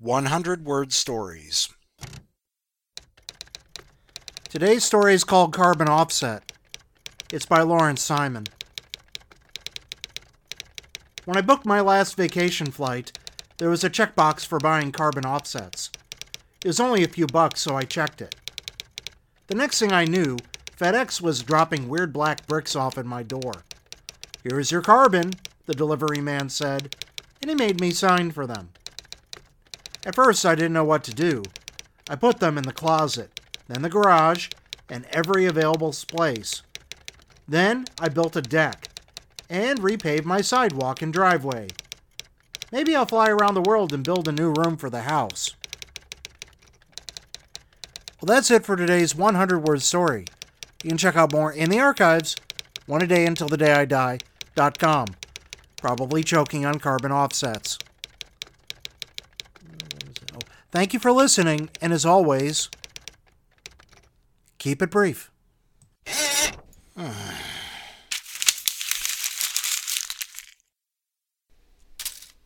100-word stories. Today's story is called Carbon Offset. It's by Lawrence Simon. When I booked my last vacation flight, there was a checkbox for buying carbon offsets. It was only a few bucks, so I checked it. The next thing I knew, FedEx was dropping weird black bricks off at my door. "Here's your carbon," the delivery man said, and he made me sign for them. At first, I didn't know what to do. I put them in the closet, then the garage, and every available place. Then I built a deck and repaved my sidewalk and driveway. Maybe I'll fly around the world and build a new room for the house. Well, that's it for today's 100-word story. You can check out more in the archives, oneadayuntilthedayidie.com. Probably choking on carbon offsets. Thank you for listening, and as always, keep it brief.